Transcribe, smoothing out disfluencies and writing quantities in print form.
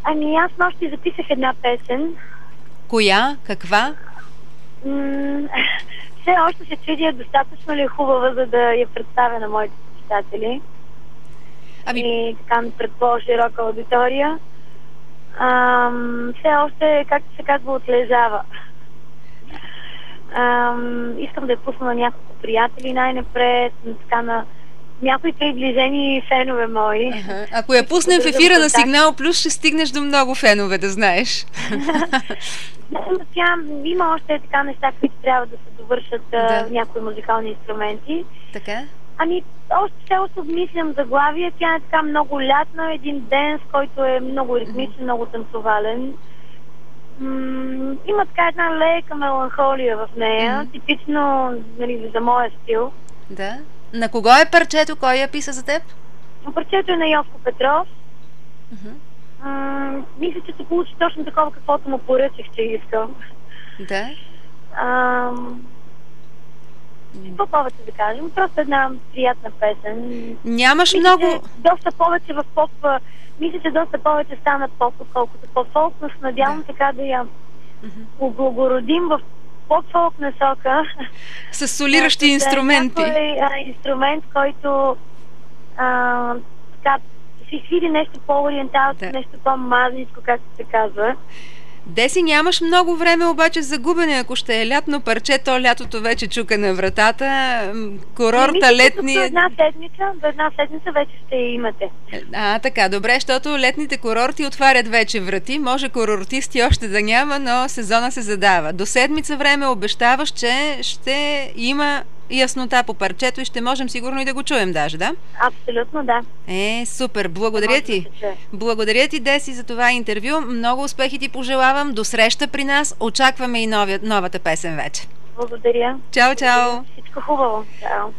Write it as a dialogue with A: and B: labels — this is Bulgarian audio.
A: Аз нощи записах една песен.
B: Коя? Каква?
A: Все още се чудя достатъчно ли е хубава, за да я представя на моите читатели. И така пред по-широка аудитория. Все още, както се казва, отлежава. Искам да я пусна на няколко приятели най-напред, така на някои приближени фенове мои.
B: Ако я пуснем в ефира на Сигнал Плюс, ще стигнеш до много фенове, да знаеш.
A: Тя има още така неща, които трябва да се довършат някои музикални инструменти.
B: Така?
A: Още обмислям заглавие. Тя е така много лятна, един денс, който е много ритмичен, много танцовален. Има така една лека меланхолия в нея, типично за моя стил.
B: Да. На кого е парчето? Кой я писа за теб?
A: Парчето е на Йовко Петров. Мисля, че се получи точно такова, каквото му поръчах, че искам.
B: Да.
A: Какво повече да кажем? Просто една приятна песен.
B: Нямаш много...
A: Доста повече в поп... Мисля, че доста повече стана поп, отколкото по-фолк, но се надявам така да я облагородим в поп-фолк насока.
B: С солиращи инструменти.
A: Инструмент, който така си свири нещо по-ориентално, нещо по-мазничко, както се казва.
B: Деси, нямаш много време обаче за губене, ако ще е лятно парче, то лятото вече чука на вратата, курорта летни...
A: До една седмица вече ще имате.
B: Така, добре, защото летните курорти отварят вече врати, може курортисти още да няма, но сезона се задава. До седмица време обещаваш, че ще има яснота по парчето и ще можем сигурно и да го чуем даже, да?
A: Абсолютно, да.
B: Супер, благодаря ти. Благодаря ти, Деси, за това интервю. Много успехи ти пожелавам. До среща при нас. Очакваме и новата песен вече.
A: Благодаря.
B: Чао, чао.
A: Всичко хубаво. Чао.